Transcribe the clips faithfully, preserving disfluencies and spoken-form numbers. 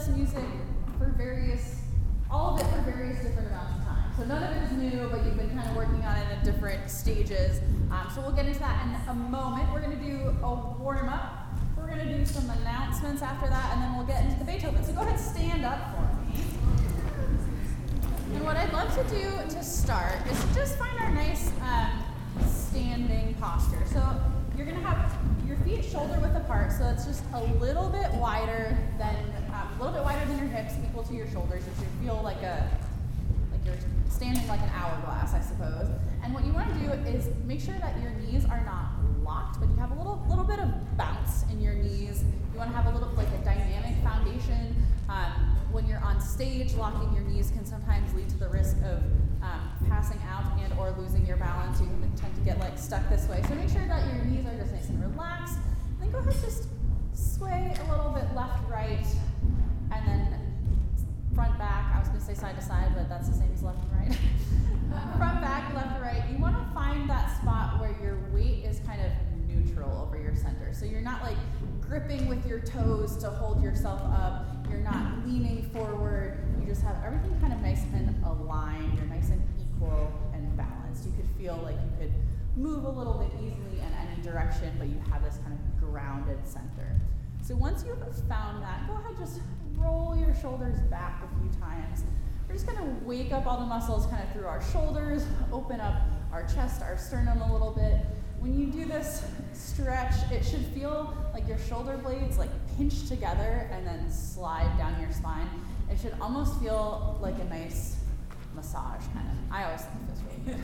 this music for various, all of it for various different amounts of time. So none of it is new, but you've been kind of working on it at different stages. Um, so we'll get into that in a moment. We're going to do a warm-up. We're going to do some announcements after that, and then we'll get into the Beethoven. So go ahead and stand up for me. And what I'd love to do to start is to just find our nice um, standing posture. So you're going to have your feet shoulder width apart, so it's just a little bit wider than um, a little bit wider than your hips, equal to your shoulders. You should feel like a like you're standing like an hourglass, I suppose. And what you want to do is make sure that your knees are not locked, but you have a little little bit of bounce in your knees. You want to have a little like a dynamic foundation. Um, when you're on stage, locking your knees can sometimes lead to the risk of um, passing out and or losing your balance. You can tend to get like stuck this way. So make sure that your knees are just nice and relaxed. And then go ahead, just sway a little bit left, right, and then front, back. I was going to say side to side, but that's the same as left and right. Front, back, left, right. You want to find that spot where your weight is kind of neutral over your center. So you're not like gripping with your toes to hold yourself up. You're not leaning forward. You just have everything kind of nice and aligned. You're nice and equal and balanced. You could feel like you could move a little bit easily in any direction, but you have this kind of grounded center. So once you've found that, go ahead, just roll your shoulders back a few times. We're just going to wake up all the muscles kind of through our shoulders, open up our chest, our sternum a little bit. When you do this stretch, it should feel like your shoulder blades like pinch together and then slide down your spine. It should almost feel like a nice massage kind of. I always think this really good.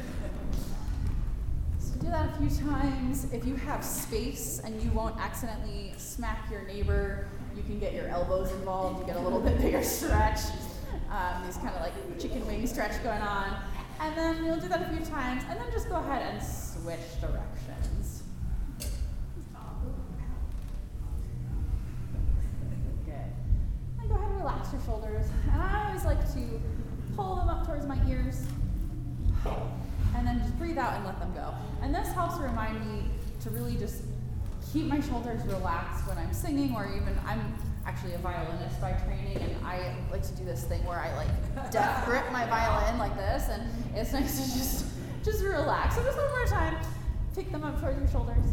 So do that a few times. If you have space and you won't accidentally smack your neighbor, you can get your elbows involved to get a little bit bigger stretch. Um, these kind of like chicken wing stretch going on. And then you'll do that a few times, and then just go ahead and switch directions. Good. And go ahead and relax your shoulders. And I always like to pull them up towards my ears, and then just breathe out and let them go. And this helps remind me to really just keep my shoulders relaxed when I'm singing, or even I'm actually a violinist by training, and I like to do this thing where I like death grip my violin like this, and it's nice to just just relax. So just one more time, pick them up towards your shoulders.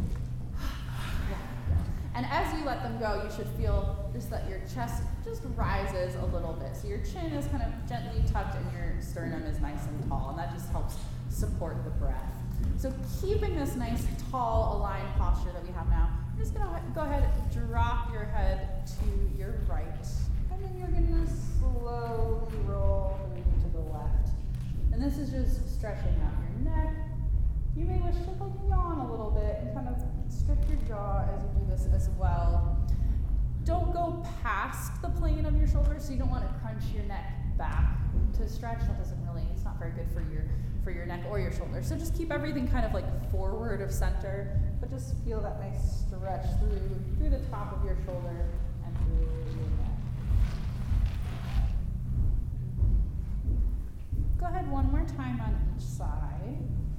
And as you let them go, you should feel just that your chest just rises a little bit. So your chin is kind of gently tucked and your sternum is nice and tall, and that just helps support the breath. So keeping this nice, tall, aligned posture that we have now, you're just gonna go ahead and drop your head to your right, and then you're gonna slowly roll the knee to the left. And this is just stretching out your neck. You may wish to like yawn a little bit and kind of stretch your jaw as you do this as well. Don't go past the plane of your shoulders, so you don't want to crunch your neck back to stretch. That doesn't really, it's not very good for your for your neck or your shoulders. So just keep everything kind of like forward of center, but just feel that nice stretch through through the top of your shoulder and through your neck. Go ahead one more time on each side.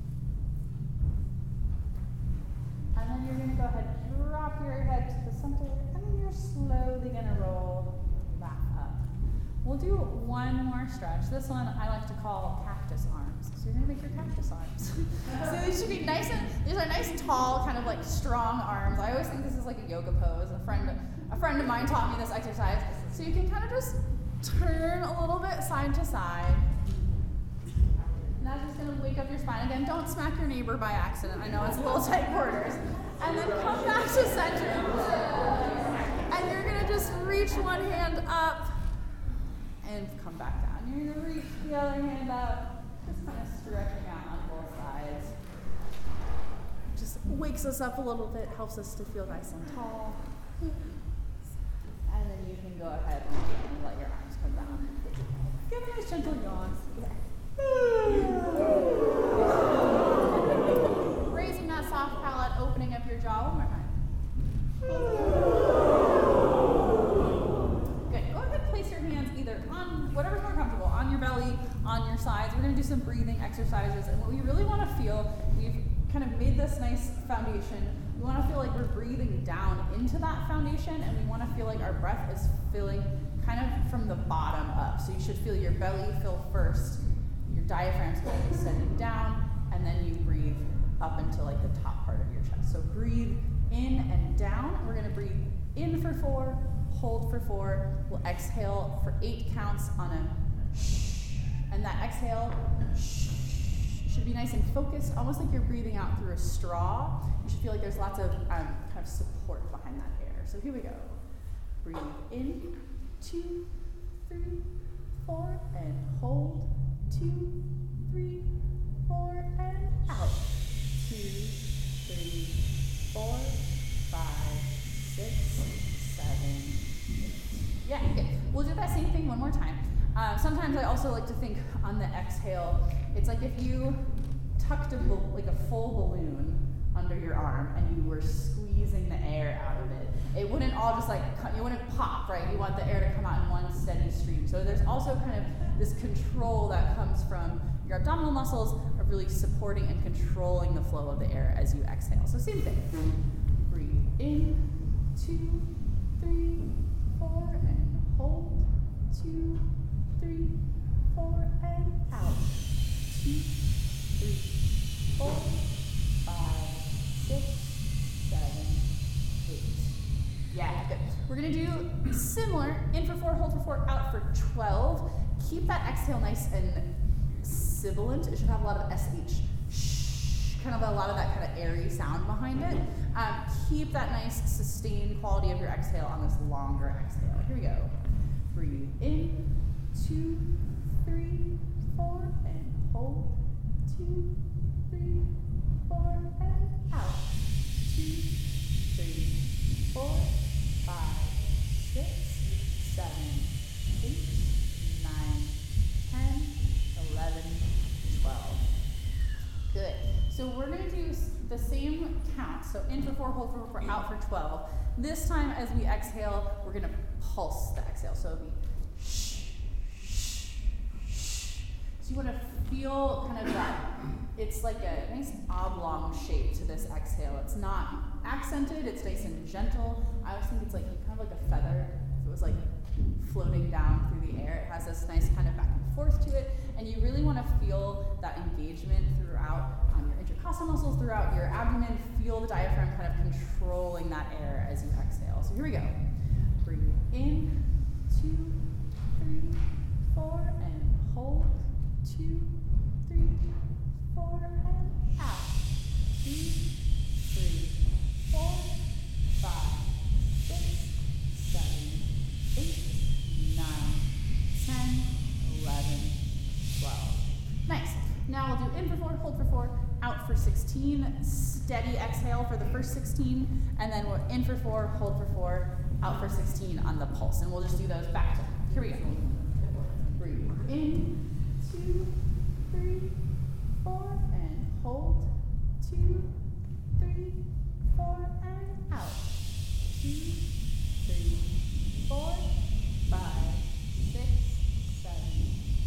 And then you're going to go ahead and drop your head to the center, and then you're slowly going to roll back up. We'll do one more stretch. This one I like to call cactus arms. So you're going to make your cactus arms. So these should be nice and, these are nice, tall, kind of like strong arms. I always think this is like a yoga pose. A friend, a friend of mine taught me this exercise. So you can kind of just turn a little bit side to side. And that's just going to wake up your spine. Again, don't smack your neighbor by accident. I know it's a little tight quarters. And then come back to center. And you're going to just reach one hand up and come back down. You're going to reach the other hand up, just kind of stretching out on both sides. Just wakes us up a little bit, helps us to feel nice and tall. And then you can go ahead and let your arms come down. Give a nice gentle yawn. Raising that soft palate, opening up your jaw one more time. Good. Go ahead and place your hands either on whatever's more comfortable, on your belly, on your sides. We're going to do some breathing exercises, and what we really want to feel, we've kind of made this nice foundation. We want to feel like we're breathing down into that foundation, and we want to feel like our breath is filling, kind of should feel your belly fill first, your diaphragm's going to be sending down, and then you breathe up into like the top part of your chest. So breathe in and down. We're going to breathe in for four, hold for four. We'll exhale for eight counts on a shh. And that exhale shh, should be nice and focused, almost like you're breathing out through a straw. You should feel like there's lots of um, kind of support behind that air. So here we go. Breathe in, two, three, four, and hold, two, three, four, and out. Two, three, four, five, six, seven, eight. Yeah, good. We'll do that same thing one more time. Um, sometimes I also like to think on the exhale, it's like if you tucked a bal- like a full balloon under your arm and you were squeezing the air out of it. It wouldn't all just like, you wouldn't pop, right? You want the air to come out in one steady stream. So there's also kind of this control that comes from your abdominal muscles of really supporting and controlling the flow of the air as you exhale. So same thing. Breathe in, two, three, four, and hold, two, three, four, and out. Two, three, four, five, six, seven, eight. Yeah, good. We're gonna do similar, in for four, hold for four, out for twelve. Keep that exhale nice and sibilant. It should have a lot of S H, shh, kind of a lot of that kind of airy sound behind it. Um, keep that nice sustained quality of your exhale on this longer exhale. Here we go. Breathe in, two, three, four, and hold, two, three, four, and out. Two, three, four, five, six, seven, eight, nine, ten, eleven, twelve. Good. So we're going to do the same count. So in for four, hold for four, out for twelve. This time as we exhale, we're going to pulse the exhale. So it'll be shh, shh, shh. So you want to feel kind of that. It's like a nice oblong shape to this exhale. It's not accented, it's nice and gentle. I always think it's like kind of like a feather. If it was like floating down through the air, it has this nice kind of back and forth to it. And you really want to feel that engagement throughout um, your intercostal muscles, throughout your abdomen. Feel the diaphragm kind of controlling that air as you exhale. So here we go. Breathe in, two, three, four, and hold, two, three, four, and out. Two, three, four, five, six, seven, eight, nine, ten, eleven, twelve. Nice. Now we'll do in for four, hold for four, out for sixteen. Steady exhale for the first sixteen, and then we're in for four, hold for four, out for sixteen on the pulse. And we'll just do those back to back. Here we go. Breathe in, two, three, four, and hold, two, three, four, and out. Two, three, four, five, six, seven,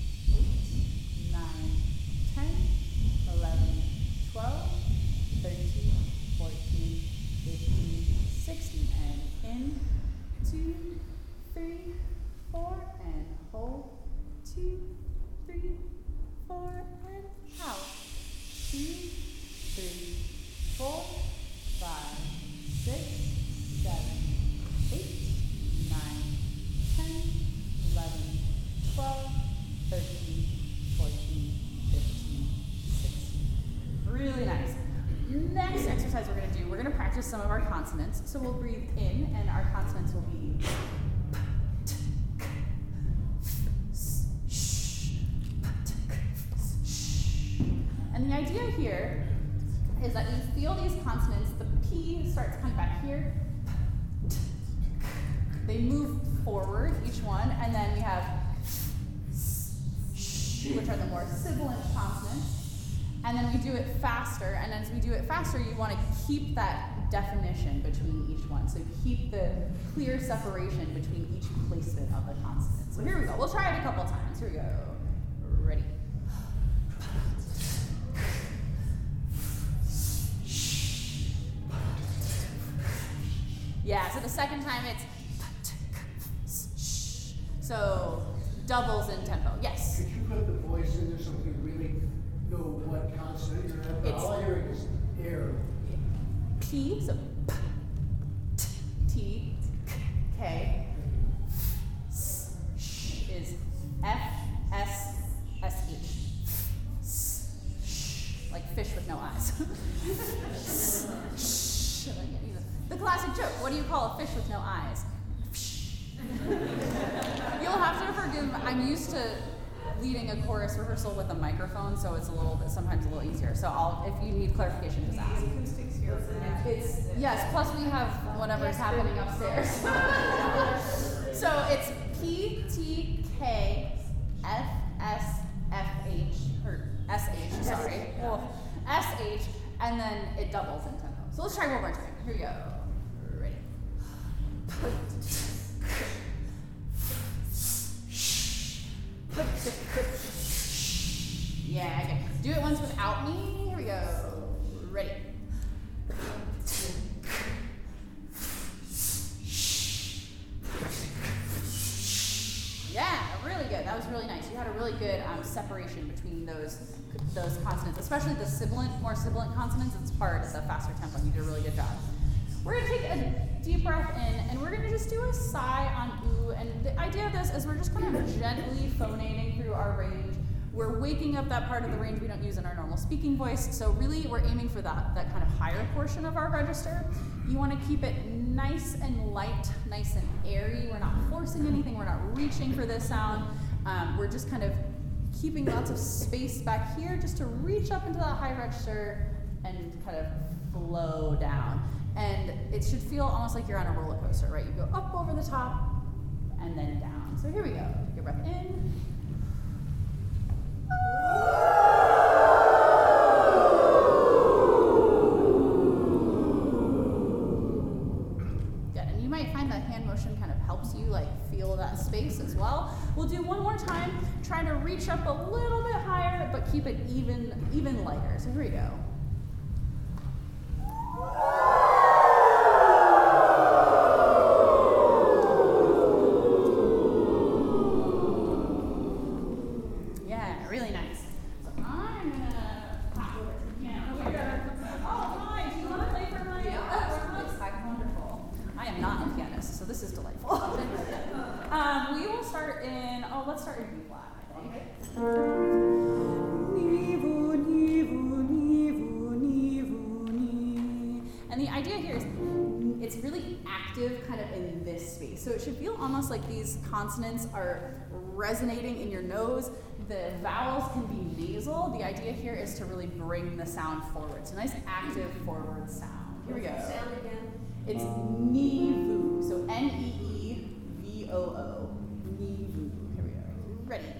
eight, nine, ten, eleven, twelve, thirteen, fourteen, fifteen, sixteen, and in, two, three, four, and hold, two, three, four, and out. Two, three, four, five, six, seven, eight, nine, ten, eleven, twelve, thirteen, fourteen, fifteen, sixteen. Really nice. Next exercise we're going to do, we're going to practice some of our consonants. So we'll breathe in, and our consonants will be and the idea here is that you feel these consonants, the P starts kind of back here. They move forward, each one, and then we have which are the more sibilant consonants. And then we do it faster, and as we do it faster, you want to keep that definition between each one. So keep the clear separation between each placement of the consonant. So here we go. We'll try it a couple times. Here we go. Ready? Yeah, so the second time it's so doubles in tempo. Yes? Could you put the voice in there so we can really know what consonant you're at? It's- All I'm hearing is air. P, so P, T, K, S, Sh is F, S, S, H. S, Sh, like fish with no eyes. S, Sh. The classic joke, what do you call a fish with no eyes? You'll have to forgive, I'm used to leading a chorus rehearsal with a microphone, so it's a little bit, sometimes a little easier. So I'll, if you need clarification, just ask. Acoustics here for that. It's, yes, plus we have whatever's happening upstairs. So it's P, T, K, F, S, F, H, or S, H, sorry. Well, S, H, and then it doubles in tempo. So let's try one more time. Here we go. Ready. Yeah, okay. Do it once without me. Here we go. Ready. Yeah, really good. That was really nice. You had a really good um, separation between those those consonants, especially the sibilant, more sibilant consonants. It's hard at the faster tempo. You did a really good job. We're gonna take a deep breath in, and we're gonna just do a sigh on ooh. And the idea of this is we're just kind of gently phonating through our range. We're waking up that part of the range we don't use in our normal speaking voice. So really, we're aiming for that that kind of higher portion of our register. You want to keep it nice and light, nice and airy. We're not forcing anything. We're not reaching for this sound. Um, we're just kind of keeping lots of space back here just to reach up into that high register and kind of flow down. And it should feel almost like you're on a roller coaster, right? You go up over the top and then down. So here we go. Take a breath in. Good. And you might find that hand motion kind of helps you like feel that space as well. We'll do one more time, trying to reach up a little bit higher, but keep it even, even lighter. So here we go. So it should feel almost like these consonants are resonating in your nose. The vowels can be nasal. The idea here is to really bring the sound forward. So nice active forward sound. Here we go. Sound again. It's ni-vu. So N E E V O O. Ni-vu. Here we go. Ready.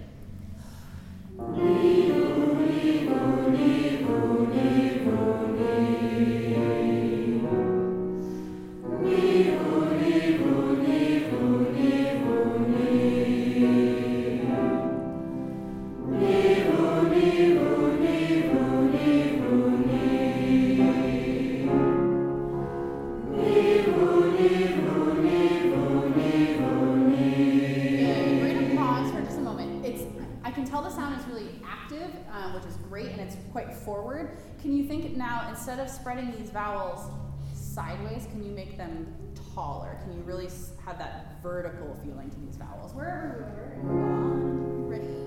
Ni-vu, ni-vu, ni-vu, ni-vu, forward. Can you think now, instead of spreading these vowels sideways, can you make them taller? Can you really have that vertical feeling to these vowels? Wherever we are. Ready.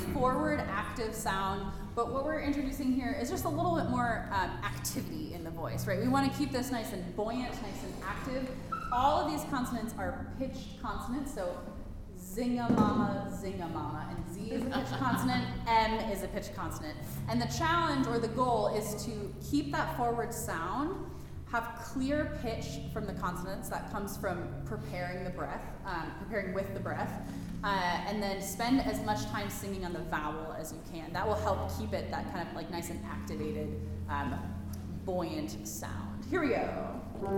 forward active sound, but what we're introducing here is just a little bit more um, activity in the voice, right? We want to keep this nice and buoyant, nice and active. All of these consonants are pitched consonants, so zinga mama, zinga mama, and Z is a pitched consonant, M is a pitched consonant. And the challenge or the goal is to keep that forward sound, have clear pitch from the consonants. That comes from preparing the breath, um, preparing with the breath, uh, and then spend as much time singing on the vowel as you can. That will help keep it that kind of like nice and activated, um, buoyant sound. Here we go.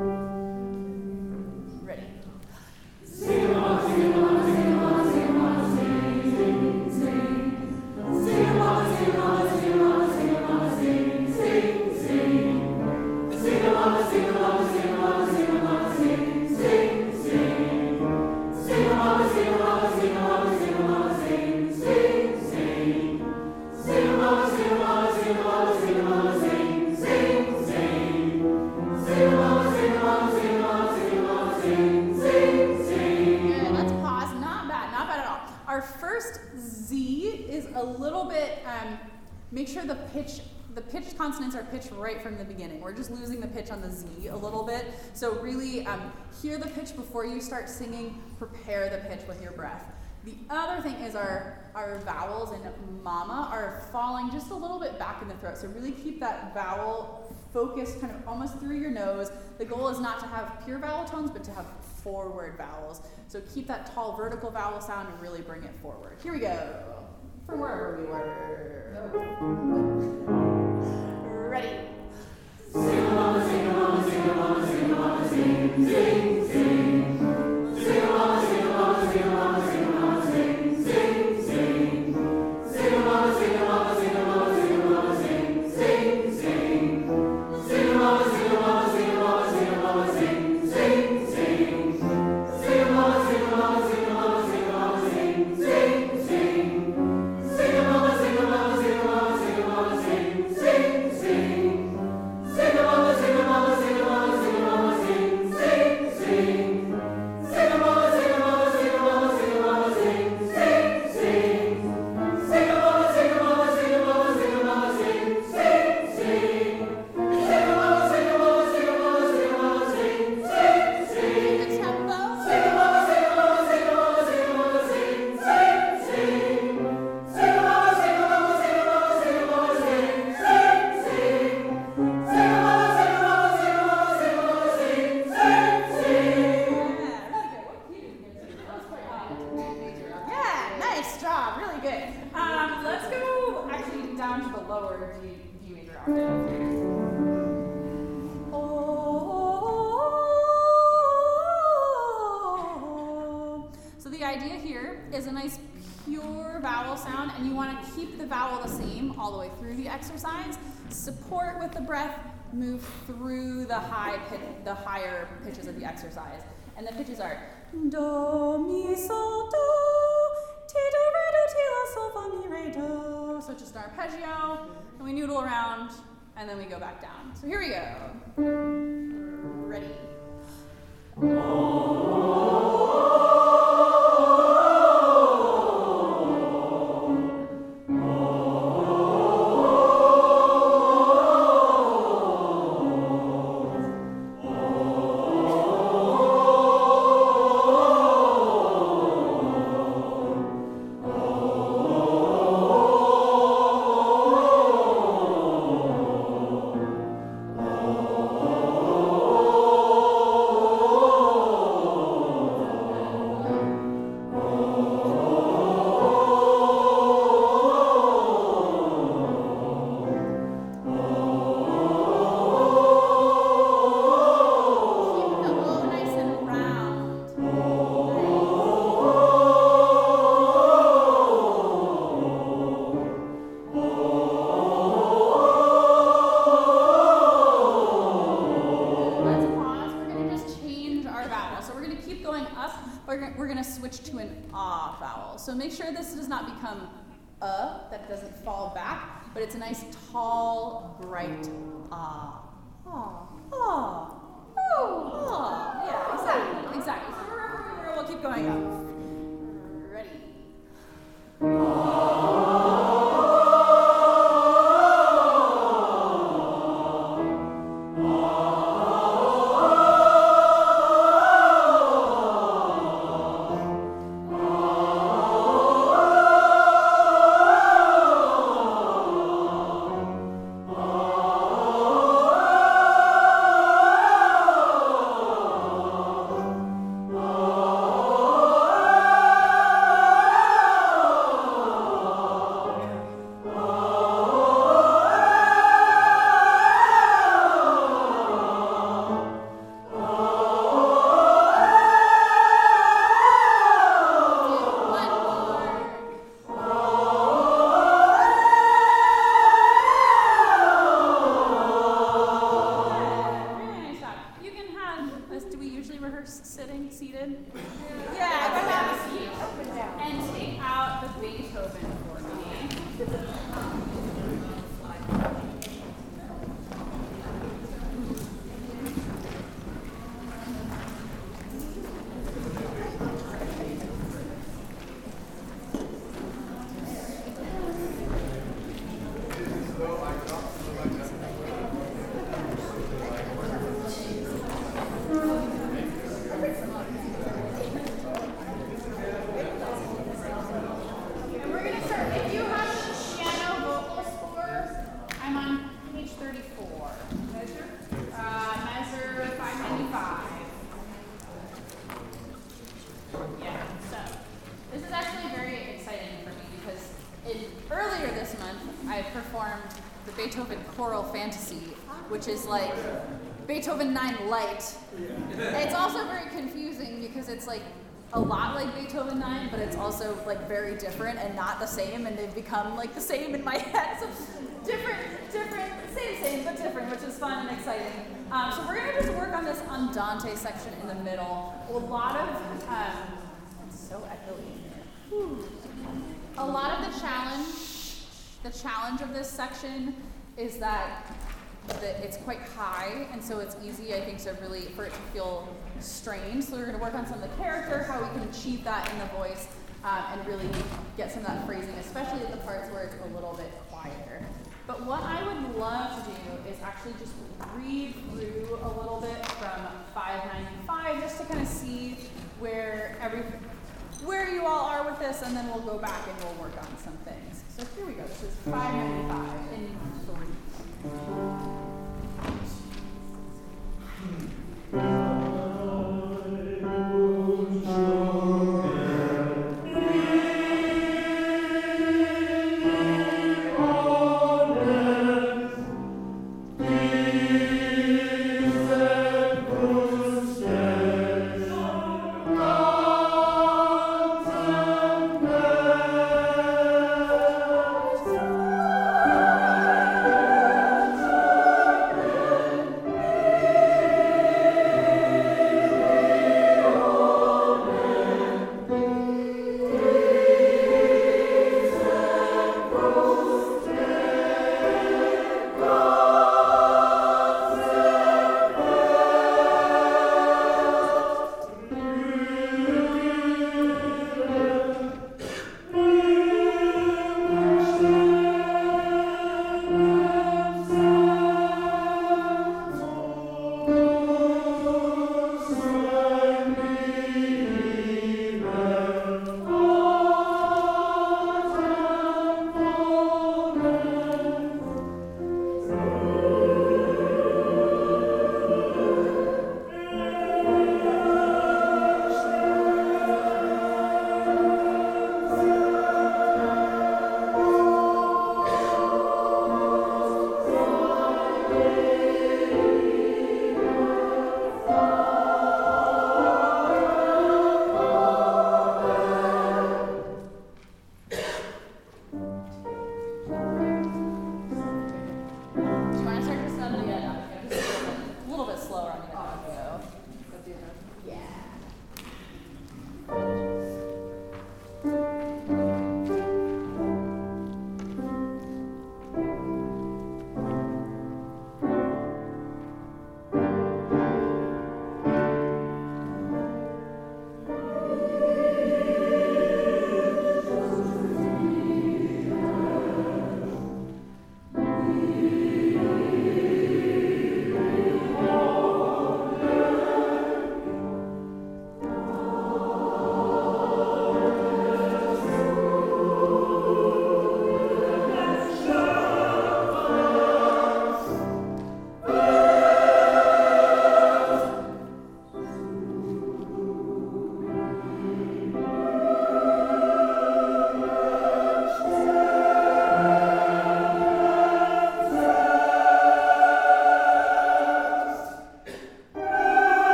Ready? Sing along, sing along, sing along, sing along, sing, sing, sing. Sing along, sing along, sing along, sing along, sing, sing, sing. Sing along, sing along, sing along, sing along, sing, sing, sing. Sing along, sing along, sing along, sing along, sing, sing, sing. Sing along, sing along, sing along, sing along, sing, sing, sing. Sing along, sing along, sing along, sing along, sing, sing, sing. Good, let's pause. Not bad, not bad at all. Our first Z is a little bit, um, make sure the pitch The pitched consonants are pitched right from the beginning. We're just losing the pitch on the Z a little bit. So really um, hear the pitch before you start singing. Prepare the pitch with your breath. The other thing is our, our vowels in mama are falling just a little bit back in the throat. So really keep that vowel focused kind of almost through your nose. The goal is not to have pure vowel tones, but to have forward vowels. So keep that tall vertical vowel sound and really bring it forward. Here we go. From wherever we were. Ready? Sing along, sing along, sing along, sing along, sing, sing, sing. Sing along, sing along, sing along, sing along, sing, sing, sing. Sing along, sing along, sing along, sing along, sing, sing, sing. Sing along, sing along, sing along, sing along, sing, sing, sing. Sing along, sing along, sing along, sing along, sing, sing, sing. Sing along, sing along, sing along, sing along, sing, sing, sing. Sing along, sing along, sing along, sing along, sing, sing, sing. Sing along, sing along, sing along, sing along, sing, sing, sing. Sing along, sing along, sing along, sing along, sing, sing, sing. Sing along, sing along, sing along, sing along, sing, sing, sing. The tempo. Sing along, sing along, sing along, sing along, sing, sing, sing. Sing along, sing along, sing along, sing along, sing, sing, sing. Sing along, sing along, sing along, sing along, sing, sing, sing. Yeah, really good. What key did you get? That was quite high. Yeah, nice job. Really good. Um, let's go actually down to the lower D, D major octave. Oh. So the idea here is a nice pure vowel sound, and you want to keep the vowel the same all the way through the exercise. Support with the breath, move through the high pit, the higher pitches of the exercise. And the pitches are do, mi, sol, do, ti, do, re, do, ti, la, sol, fa, mi, re, do. So it's just an arpeggio, and we noodle around, and then we go back down. So here we go. Ready? So make sure this does not become uh, that doesn't fall back, but it's a nice tall, bright ah. Ah, ah, oh, ah. Yeah, exactly, exactly. So we're, we're, we're, we'll keep going up. Ready? Ah. So, this is actually very exciting for me because in, earlier this month I performed the Beethoven Choral Fantasy, which is like Beethoven nine Light. It's also very confusing because it's like a lot like Beethoven nine, but it's also like very different and not the same, and they've become like the same in my head. So different, different, same, same, but different, which is fun and exciting. Um, so we're gonna just work on this Andante section in the middle. A lot of, um, it's so echoey in here. Whew. A lot of the challenge, the challenge of this section is that the, it's quite high, and so it's easy, I think, to really, for it to feel strained. So we're gonna work on some of the character, how we can achieve that in the voice, um, and really get some of that phrasing, especially at the parts where it's a little bit quieter. But what I would love to do is actually just read through a little bit from five ninety-five, just to kind of see where every, where you all are with this, and then we'll go back and we'll work on some things. So here we go. This is five ninety-five in three. Thank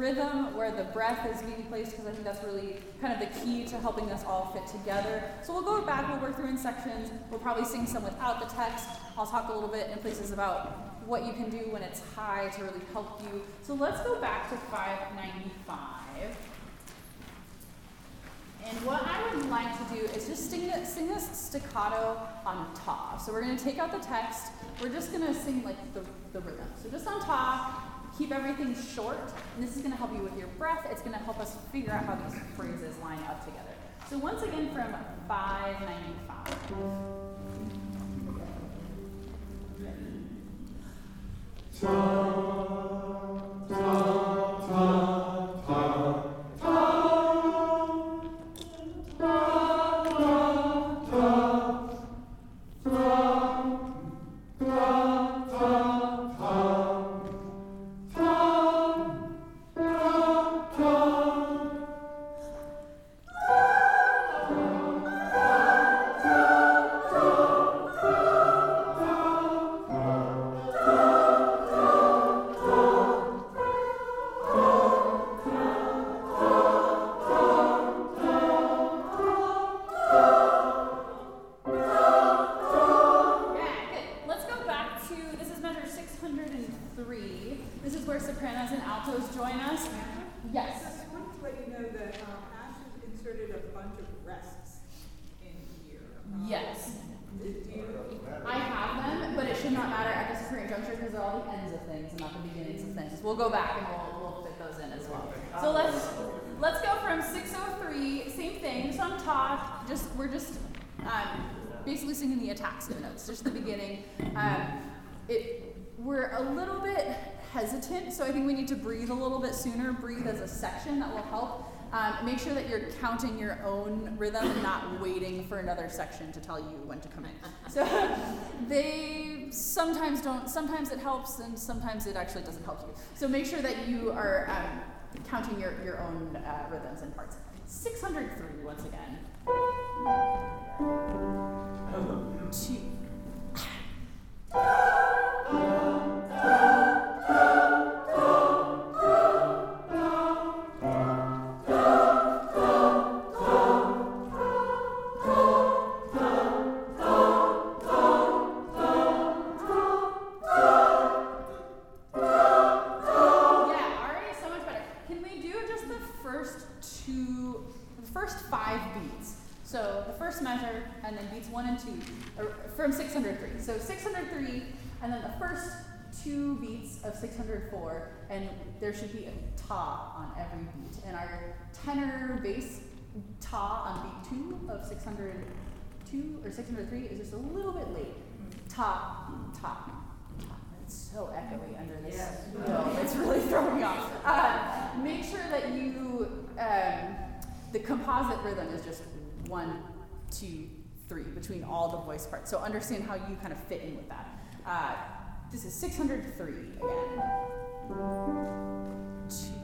rhythm where the breath is being placed, because I think that's really kind of the key to helping us all fit together. So we'll go back, we'll work through in sections, we'll probably sing some without the text. I'll talk a little bit in places about what you can do when it's high to really help you. So let's go back to five ninety-five. And what I would like to do is just sing, it, sing this staccato on top. So we're going to take out the text. We're just going to sing like the, the rhythm. So just on top, keep everything short. And this is going to help you with your breath. It's going to help us figure out how these phrases line up together. So once again from five ninety-five. We'll go back and we'll, we'll fit those in as well. So let's let's go from six oh three, same thing, just on top. Just we're just um, basically singing the ataxia notes, just the beginning. Um, it we're a little bit hesitant, so I think we need to breathe a little bit sooner. Breathe as a section, that will help. Um, make sure that you're counting your own rhythm and not waiting for another section to tell you when to come in. So they sometimes don't, sometimes it helps and sometimes it actually doesn't help you. So make sure that you are um, counting your, your own uh, rhythms and parts. six hundred three once again. Two. From six hundred three. So six hundred three, and then the first two beats of six hundred four, and there should be a ta on every beat. And our tenor bass ta on beat two of six hundred two or six hundred three is just a little bit late. Ta, ta, ta. It's so echoey under this dome. It's really throwing me off. Uh, make sure that you, um, the composite rhythm is just one, two, three between all the voice parts. So understand how you kind of fit in with that. Uh, this is six hundred three again. Two.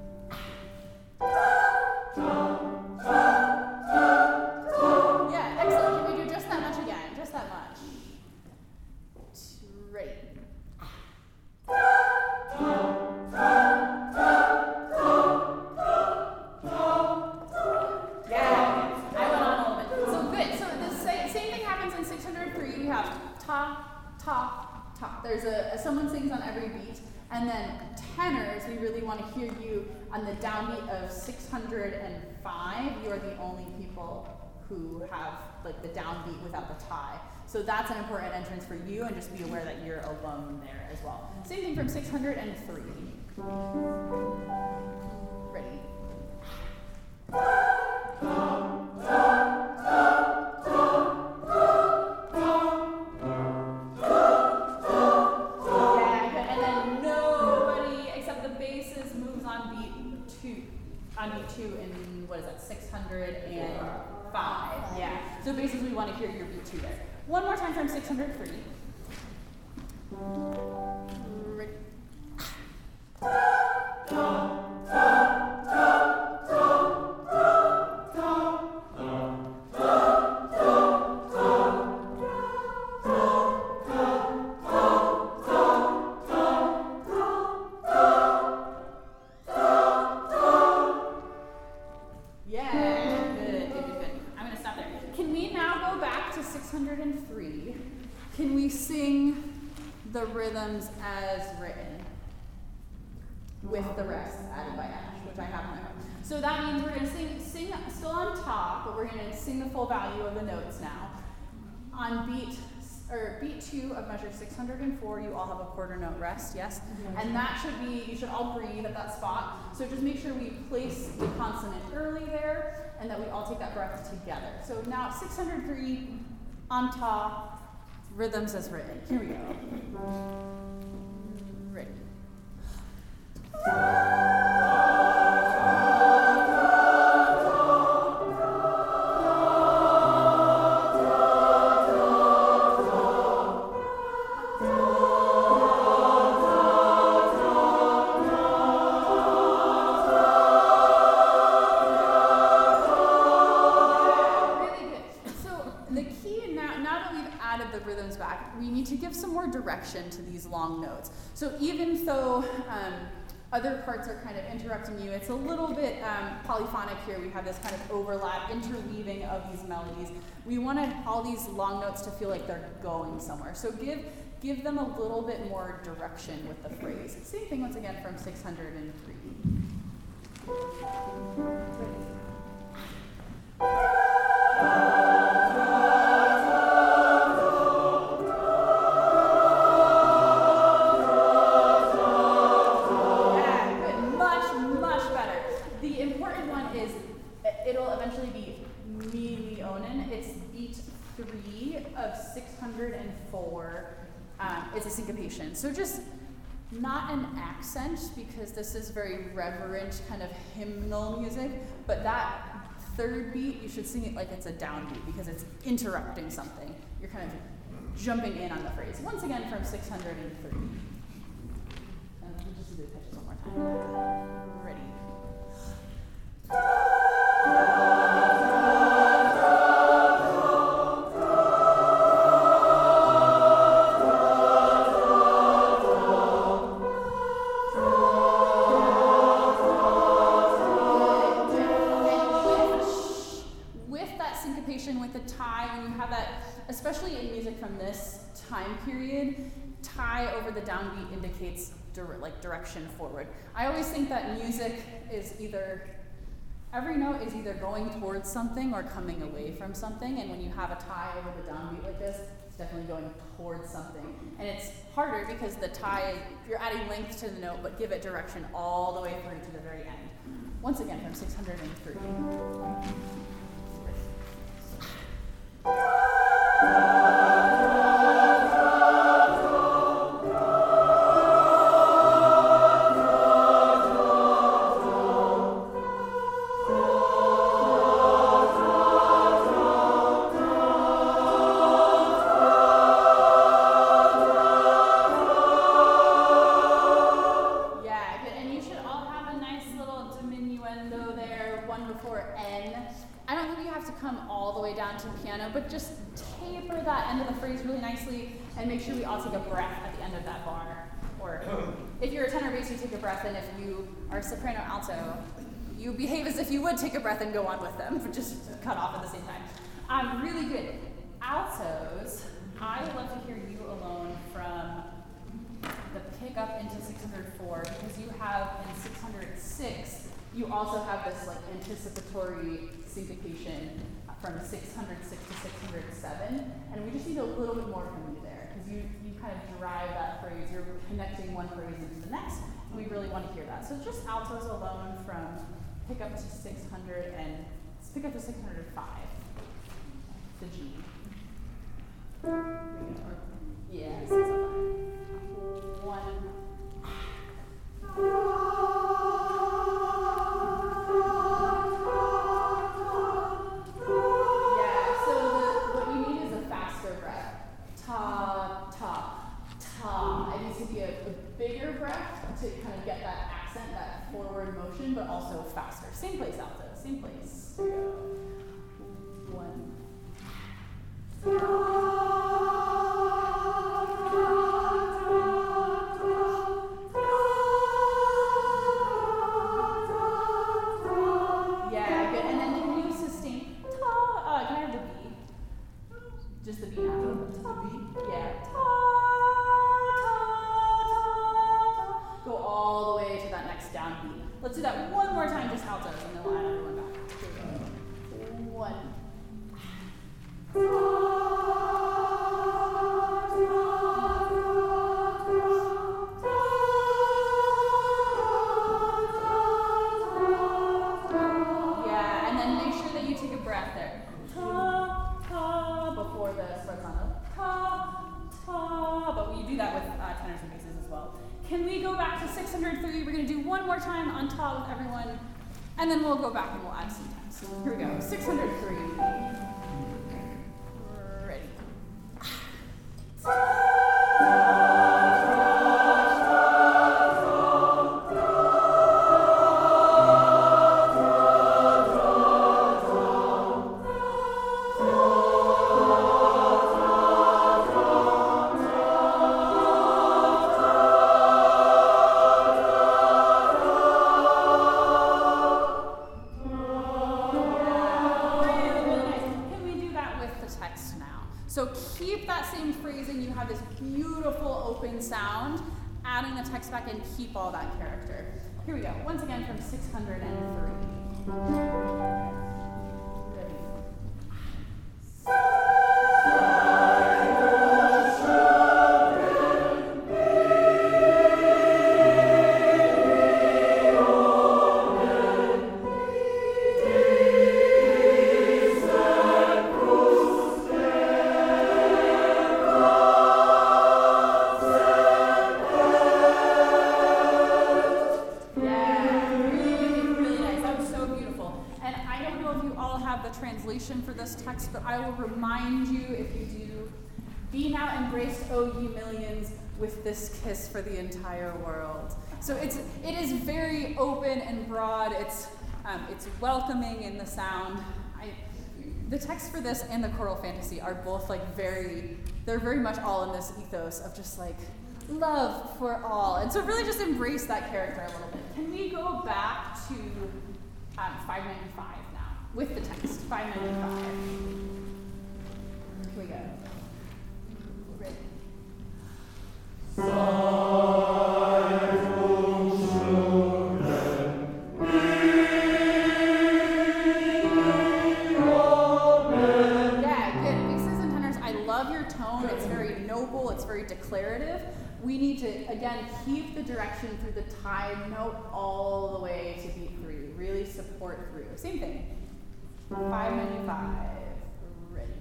Yeah, excellent. Can we do just that much again? Just that much. Ready. Ta, ta. There's a, someone sings on every beat, and then tenors, we really want to hear you on the downbeat of six hundred five. You are the only people who have like the downbeat without the tie. So that's an important entrance for you, and just be aware that you're alone there as well. Same thing from six hundred three. Ready? On beat two in, what is that, six hundred five. Yeah. So basically we want to hear your beat two there. One more time from six hundred three. Ready. hundred three, can we sing the rhythms as written with the rest added by Ash, which I have in my heart? So that means we're going to sing, sing still on top, but we're going to sing the full value of the notes now. On beat or beat two of measure six hundred four, you all have a quarter note rest, yes? Mm-hmm. And that should be, you should all breathe at that spot. So just make sure we place the consonant early there and that we all take that breath together. So now six hundred three on top, rhythms as written. Here we go. Ready. Direction to these long notes. So even though um, other parts are kind of interrupting you, it's a little bit um, polyphonic here. We have this kind of overlap, interweaving of these melodies. We wanted all these long notes to feel like they're going somewhere. So give give them a little bit more direction with the phrase. Same thing once again from six hundred three. Um, it's a syncopation. So just not an accent, because this is very reverent kind of hymnal music, but that third beat, you should sing it like it's a downbeat because it's interrupting something. You're kind of jumping in on the phrase. Once again from six hundred three. And we'll just do the pitches one more time. Ready. Especially in music from this time period, tie over the downbeat indicates dir- like direction forward. I always think that music is either, every note is either going towards something or coming away from something, and when you have a tie over the downbeat like this, it's definitely going towards something. And it's harder because the tie, you're adding length to the note, but give it direction all the way through to the very end. Once again from six hundred three. But just taper that end of the phrase really nicely and make sure we all take a breath at the end of that bar. Or if you're a tenor bass, you take a breath, and if you are a soprano alto, you behave as if you would take a breath and go on with them, but just cut off at the same time. Um, really good. Altos, I would love to hear you alone from the pick up into six hundred four, because you have in six hundred six, you also have this like anticipatory syncopation from six hundred six to six hundred seven, and we just need a little bit more from you there, because you, you kind of drive that phrase, you're connecting one phrase into the next, and we really want to hear that. So just altos alone from pick up to six hundred, and let's pick up to six hundred five, the G. Yeah, six oh five. One. To kind of get that accent, that forward motion, but also faster. Same place, alto, same place. Here we go. One. Yeah, good. And then can you sustain? Ta, uh, can I have the B? Just Just the B now. The beat? Yeah. Ta, ta, ta, ta. Go all the way to that next downbeat. Let's do that one more time, just altos, and then we'll add everyone back. Here we go. One. Yeah, and then make sure that you take a breath there. Ta, ta, before the spread-sono. Ta, ta, but we do that with uh, tenors and basses as well. Can we go back to six hundred three? We're going to do one more time on ta with everyone, and then we'll go back and we'll add some text. Here we go. six hundred three. Ready. So keep that same phrasing, you have this beautiful open sound, adding the text back and keep all that character. Here we go, once again from six hundred three. Ready. Translation for this text, but I will remind you, if you do, be now embraced, O ye millions, with this kiss for the entire world. So it's it is very open and broad. It's um, it's welcoming in the sound. I, the text for this and the choral fantasy are both like very. They're very much all in this ethos of just like love for all, and so really just embrace that character a little bit. Can we go back to um, five ninety-five? With the text, five ninety-five. Here we go. Ready. Yeah, good. Basses and tenors, I love your tone. It's very noble, it's very declarative. We need to, again, keep the direction through the time note all the way to beat three. Really support through. Same thing. five ninety-five. Ready.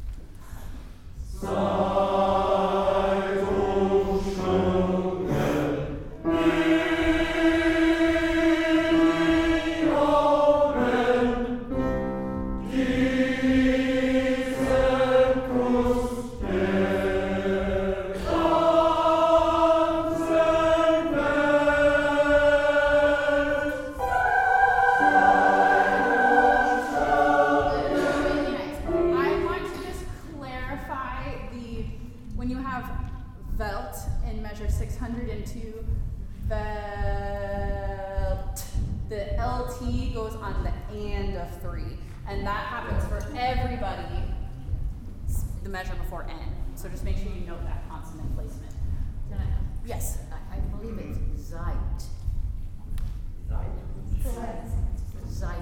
So just make sure you note that consonant placement. Can I? Yes. I, I believe it's Zeit. Zeit. Zeit.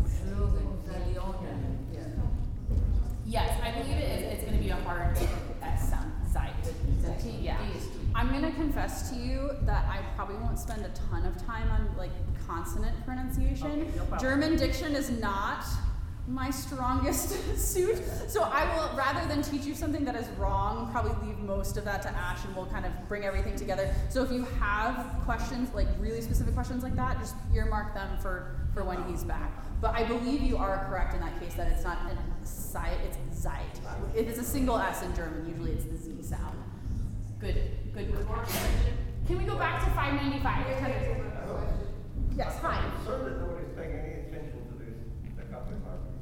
Yes, I believe it is. It's going to be a hard S sound. Zeit. Yeah. I'm going to confess to you that I probably won't spend a ton of time on like consonant pronunciation. Okay, no problem. German diction is not my strongest suit. So I will, rather than teach you something that is wrong, probably leave most of that to Ash and we'll kind of bring everything together. So if you have questions, like really specific questions like that, just earmark them for, for when he's back. But I believe you are correct in that case that it's not a Zeit, it's Zeit. If it's a single S in German, usually it's the Z sound. Good, good. Can we go back to five ninety-five? Yes, hi. I'm sure that nobody's paying any attention to this staccato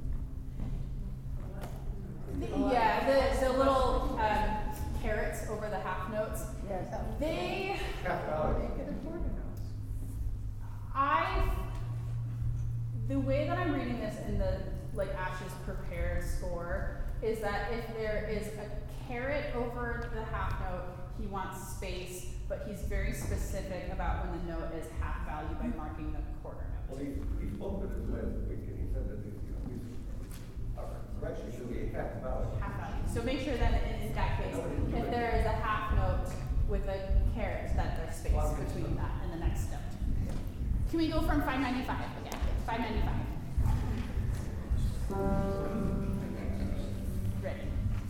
harmony. Yeah, the, the little um, carrots over the half notes. Yes. They, Half hour. I, the way that I'm reading this in the like Ash's prepared score, is that if there is a caret over the half note, he wants space, but he's very specific about when the note is half value by marking the quarter Well, note. he, he spoke with us last week, and he said that, you know, we, our correction should be a half value. Half value. So make sure that in, in that case, if there is a half note with a caret, that there's space between that and the next note. Can we go from five ninety-five again? five ninety-five. Ready.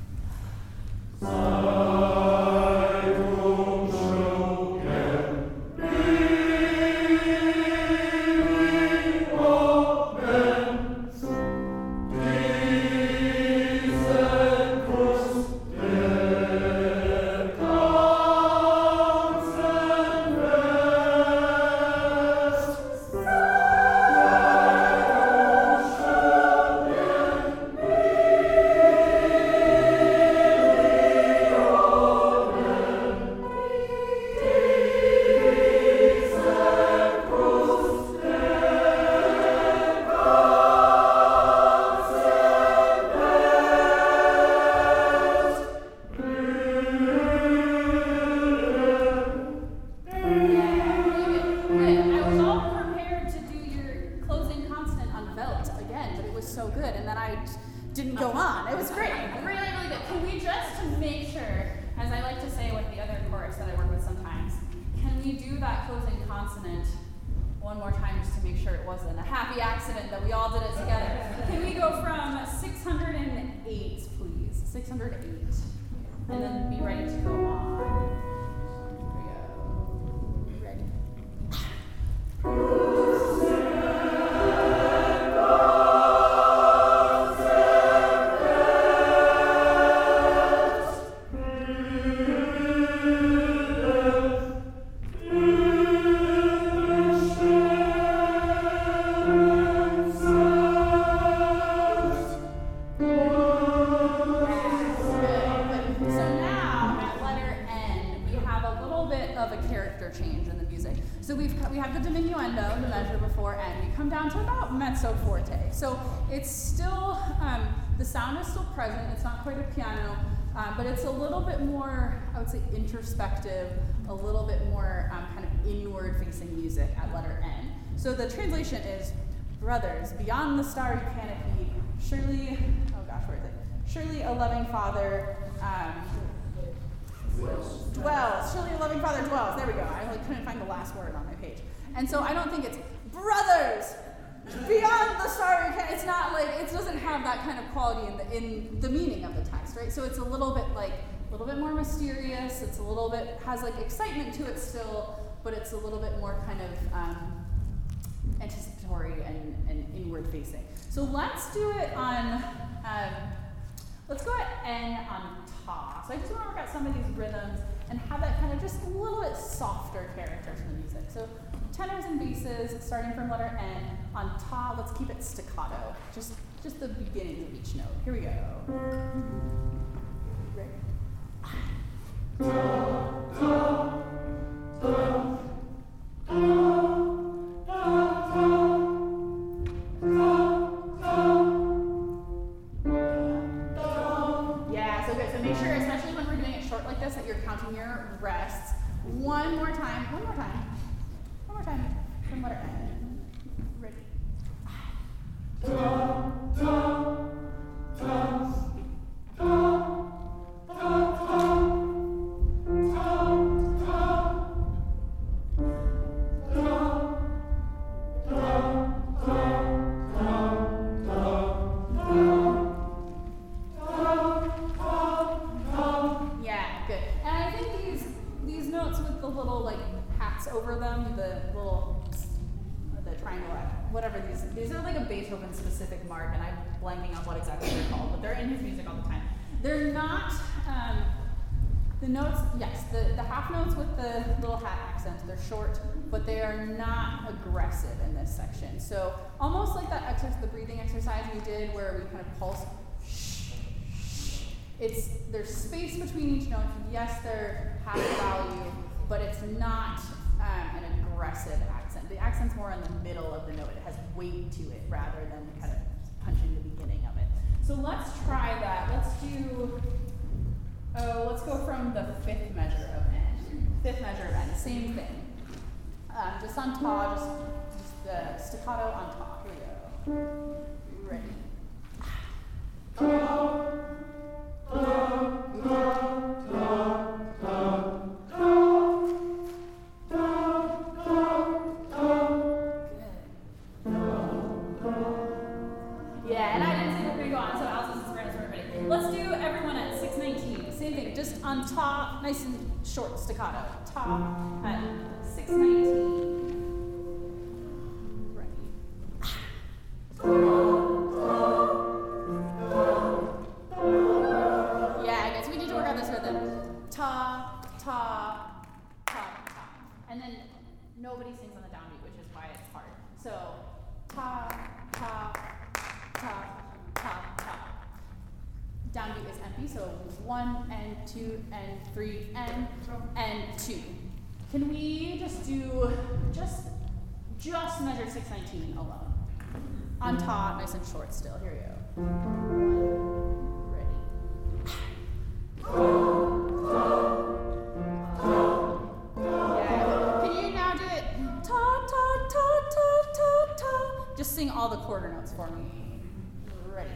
Introspective, a little bit more um, kind of inward-facing music at letter N. So the translation is, brothers, beyond the starry canopy, surely, oh gosh, where is it? Surely a loving Father um, dwells. dwells. Surely a loving Father dwells. There we go. I really couldn't find the last word on my page. And so I don't think it's brothers beyond the starry canopy. It's not like, it doesn't have that kind of quality in the in the meaning of the text, right? So it's a little bit like a little bit more mysterious. It's a little bit, has like excitement to it still, but it's a little bit more kind of um, anticipatory and, and inward facing. So let's do it on, um, let's go at N on ta. So I just want to work out some of these rhythms and have that kind of just a little bit softer character to the music. So tenors and basses, starting from letter N. On ta, let's keep it staccato, just, just the beginnings of each note. Here we go. Ready? Yeah, so good. So make sure, especially when we're doing it short like this, that you're counting your rests. One more time. One more time. One more time. From letter N. Ready? Da, da, da, da. Beethoven-specific mark, and I'm blanking on what exactly they're called, but they're in his music all the time. They're not, um, the notes, yes, the, the half notes with the little hat accents, they're short, but they are not aggressive in this section. So almost like that exercise, the breathing exercise we did where we kind of pulse, shh, shh. It's, there's space between each note. Yes, they're half value, but it's not um, an aggressive accent. The accent's more in the middle of the note. It has weight to it rather than kind of punching the beginning of it. So So let's try that. Let's do, oh, let's go from the fifth measure of N. Fifth measure of N, same thing. Um, just on ta, just, just the staccato on ta. Here we go. Ready. Yeah, and I didn't say we were going to go on, so Alice is ready for everybody. Let's do everyone at six nineteen. Same thing, just on ta, nice and short staccato. Ta at six nineteen. Yeah, guys, we need to work on this rhythm. Ta, ta, ta, ta. And then nobody sings on the downbeat, which is why it's hard. So, ta, ta, ta, ta, ta. Downbeat is empty, so one and two and three and and two. Can we just do just just measure six nineteen alone? On ta, nice and short still. Here we go. Ready. Yeah. Can you now do it? Ta ta ta ta ta ta. Just sing all the quarter notes for me. Ready.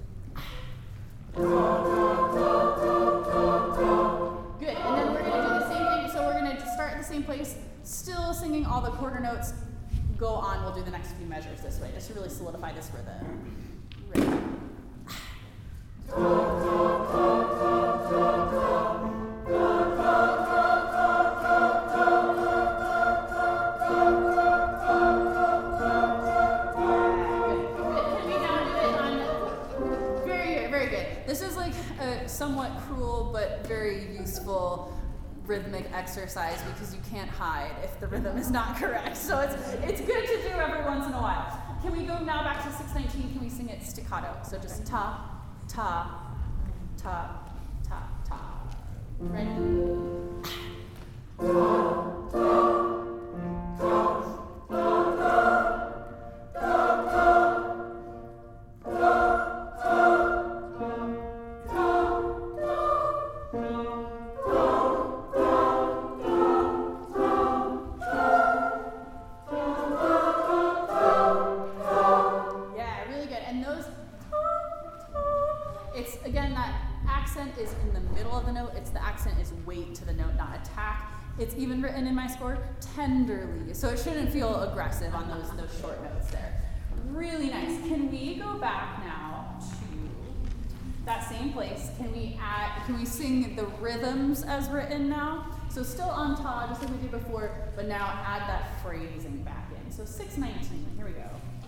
Good. And then we're gonna do the same thing. So we're gonna start at the same place, still singing all the quarter notes. Go on, we'll do the next few measures this way, just to really solidify this rhythm. Ready. This is like a somewhat cruel but very useful rhythmic exercise because you can't hide if the rhythm is not correct. So it's it's good to do every once in a while. Can we go now back to six nineteen? Can we sing it staccato? So just ta, ta, ta, ta, ta. Ready? It's even written in my score tenderly, so it shouldn't feel aggressive on those those short notes there. Really nice. Can we go back now to that same place? Can we add? Can we sing the rhythms as written now? So still on ta, just like we did before, but now add that phrasing back in. So six nineteen. Here we go.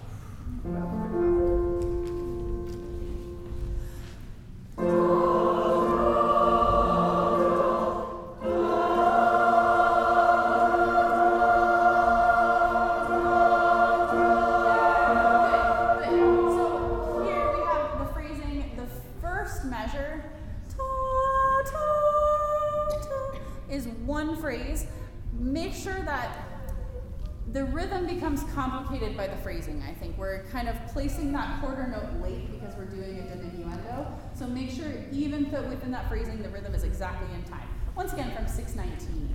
The rhythm becomes complicated by the phrasing, I think. We're kind of placing that quarter note late because we're doing a diminuendo. So make sure even though within that phrasing, the rhythm is exactly in time. Once again, from six nineteen.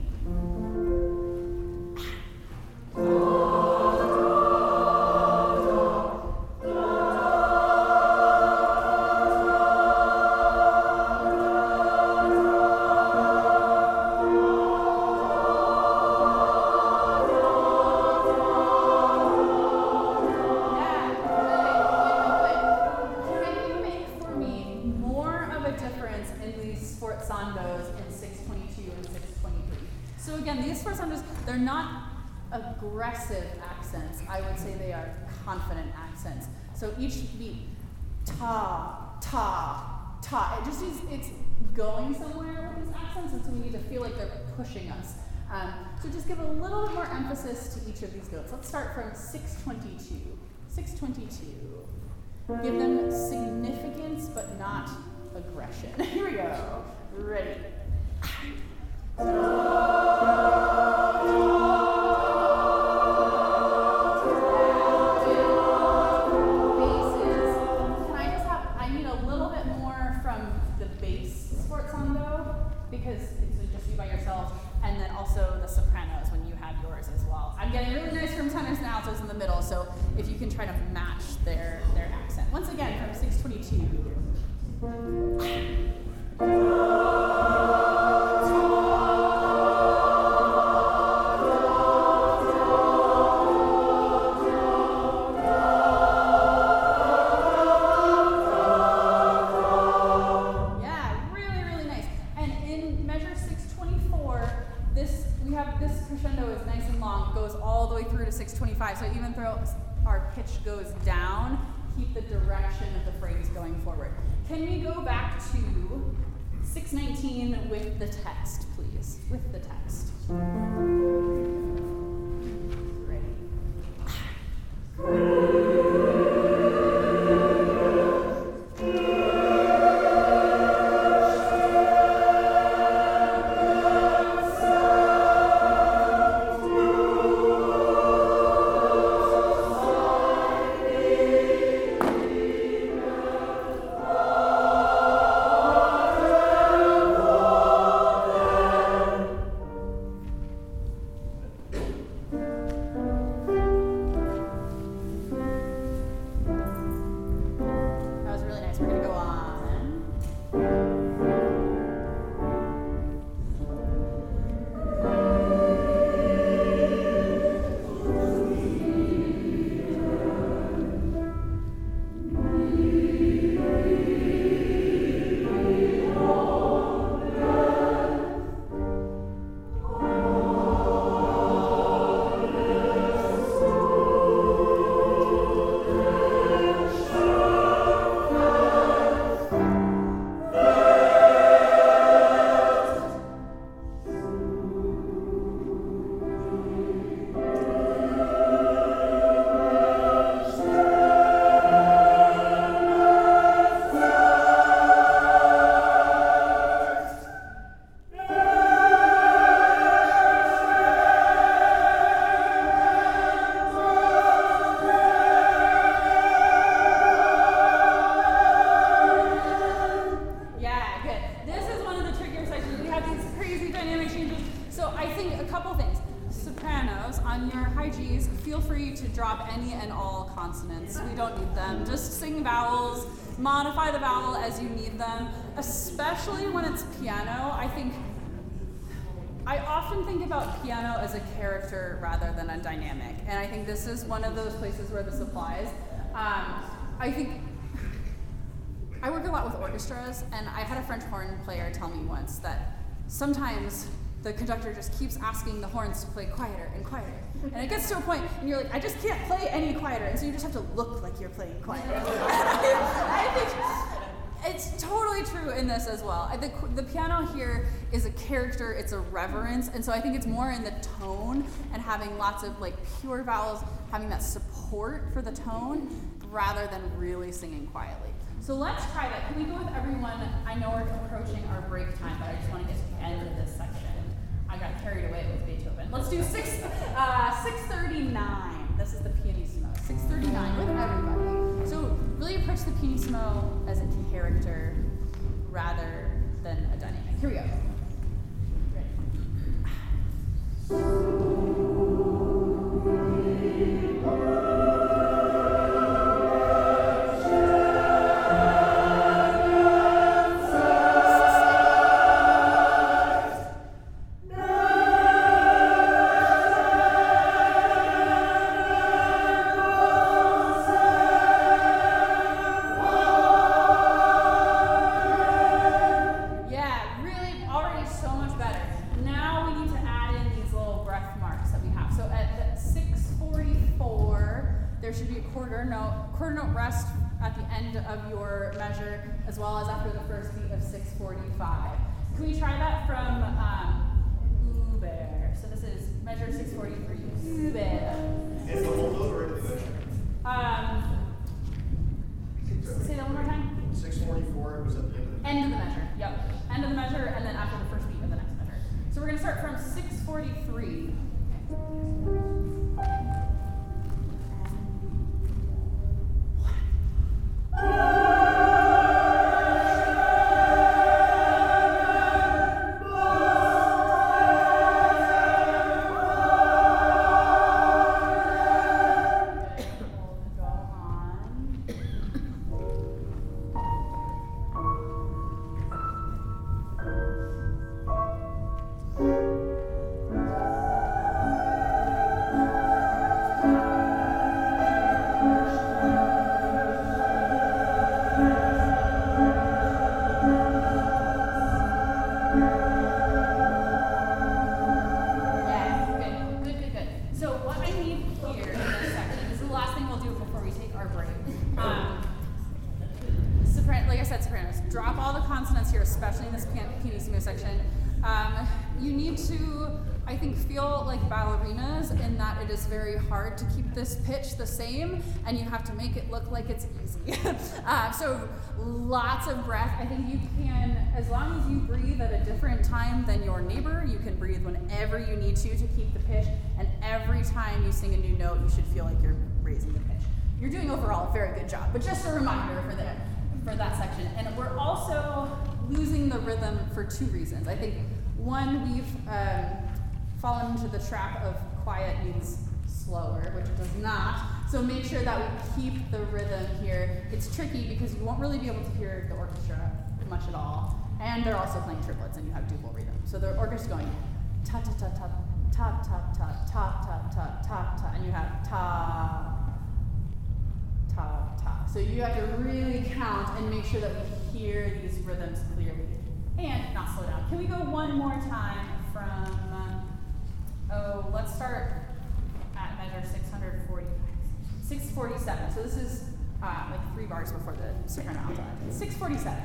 Aggressive accents, I would say they are confident accents. So each beat, ta, ta, ta, it just is, it's going somewhere with these accents, and so we need to feel like they're pushing us. Um, so just give a little bit more emphasis to each of these notes. Let's start from six twenty-two. six twenty-two. Give them significance, but not aggression. Here we go. Ready. because it's just you by yourself, and then also the sopranos when you have yours as well. I'm getting really nice from tenors and altos in the middle, so if you can try to match their, their accent. Once again, from six twenty-two. So even though our pitch goes down, keep the direction of the phrase going forward. Can we go back to six nineteen with the text, please? With the text. Ready? Modify the vowel as you need them, especially when it's piano. I think, I often think about piano as a character rather than a dynamic, and I think this is one of those places where this applies. Um, I think, I work a lot with orchestras, and I had a French horn player tell me once that sometimes the conductor just keeps asking the horns to play quieter and quieter. And it gets to a point, and you're like, I just can't play any quieter, and so you just have to look like you're playing quieter. I think it's totally true in this as well. I think the piano here is a character, it's a reverence, and so I think it's more in the tone and having lots of like pure vowels, having that support for the tone, rather than really singing quietly. So let's try that. Can we go with everyone? I know we're approaching our break time, but I just want to get to the end of this section. I got carried away with Beethoven. Let's do six, uh, six thirty-nine. This is the pianissimo. six thirty-nine with everybody. So really approach the pianissimo as a character rather than a dynamic. Here we go. awareness. Drop all the consonants here, especially in this pianissimo section. Um, you need to, I think, feel like ballerinas in that it is very hard to keep this pitch the same, and you have to make it look like it's easy. uh, so lots of breath. I think you can, as long as you breathe at a different time than your neighbor, you can breathe whenever you need to to keep the pitch, and every time you sing a new note, you should feel like you're raising the pitch. You're doing overall a very good job, but just a reminder for that, for that section. And we're also losing the rhythm for two reasons. I think one, we've um, fallen into the trap of quiet means slower, which it does not. So make sure that we keep the rhythm here. It's tricky because you won't really be able to hear the orchestra much at all. And they're also playing triplets and you have duple rhythm. So the orchestra's going ta ta ta ta ta ta ta ta ta ta ta ta, and you have ta ta ta. So you have to really count and make sure that we hear these rhythms clearly and not slow down. Can we go one more time from, oh, let's start at measure six forty, six forty-seven. So this is uh, like three bars before the soprano alto. six forty-seven.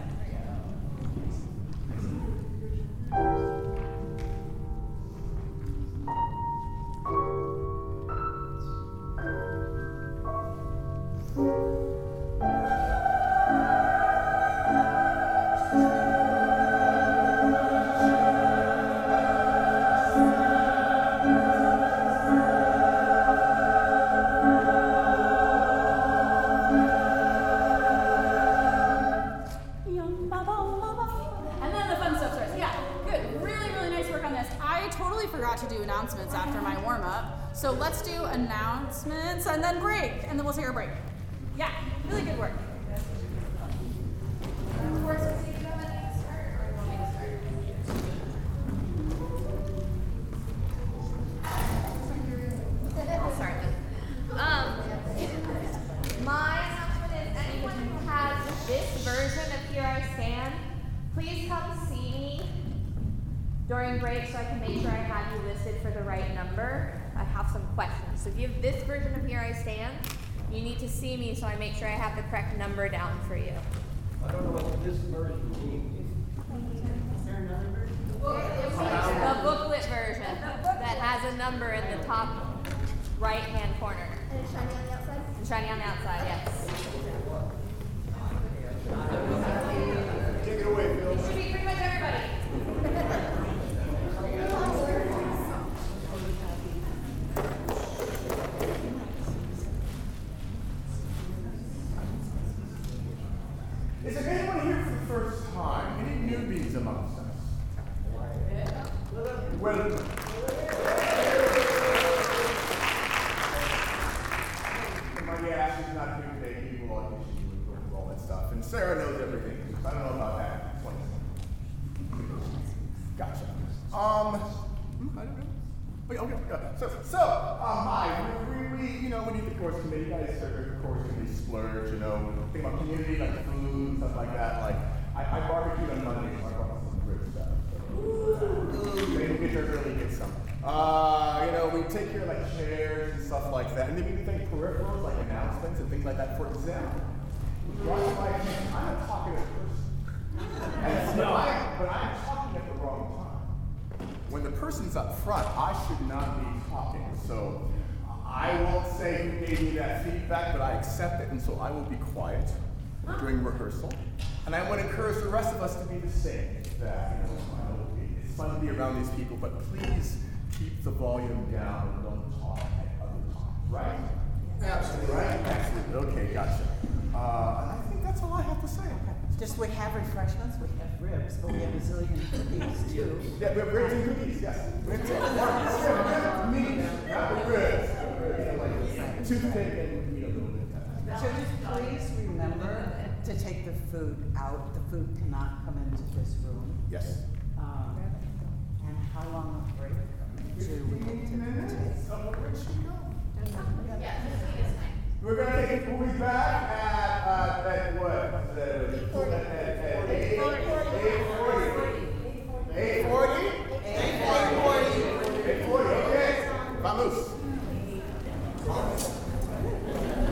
So let's do announcements and then break, and then we'll take our break. Yeah, really good work. I'll start. Um, my announcement is anyone who has this version of Here I Stand, please come see me during break so I can make sure I have you listed for the right number. I have some questions. So if you have this version of Here I Stand, you need to see me so I make sure I have the correct number down for you. I don't know what this version means. Is there another version? The booklet version that has a number in the top right-hand corner. And it's shiny on the outside? And shiny on the outside, yes. Take it away, Phil. It should be pretty much everybody. Is there anyone here for the first time? Any newbies amongst us? Well, my yeah, she's not here today. He will audition with all that stuff. And Sarah knows everything. I don't know about that. Gotcha. Um, I don't know. Okay, okay, okay. So, so, um, hi. We, we, we, you know, when you the course committee, you guys are, of course, going to be splurge, you know, think about community, like food, stuff like that. Like, I, I barbecued on Monday, so I brought some great stuff. So, maybe we could really get some. Uh, you know, we take care of like chairs and stuff like that. And then we think peripherals, like announcements and things like that. For example, brought to my attention, I'm a talkative person. And so I, but I'm talking at the wrong time. When the person's up front, I should not be talking. So I won't say who gave me that feedback, but I accept it, and so I will be quiet during rehearsal. And I want to encourage the rest of us to be the same. That, you know, it's fun to be around these people, but please keep the volume down and don't talk at other times, right? Absolutely. Right? Absolutely. Okay, gotcha. Uh, and I think that's all I have to say. Just we have refreshments, we have ribs, but we have a zillion cookies too. Yeah, we have ribs and cookies, yes. Ribs and meat, not ribs. Toothpick and meat a little bit. So just please remember to take the food out. The food cannot come into this room. Yes. Um, and how long a break do we need to take? We're going to take it, we'll be back at, uh, at what? At, at eight forty. eight forty? eight forty? eight forty, okay. Vamos.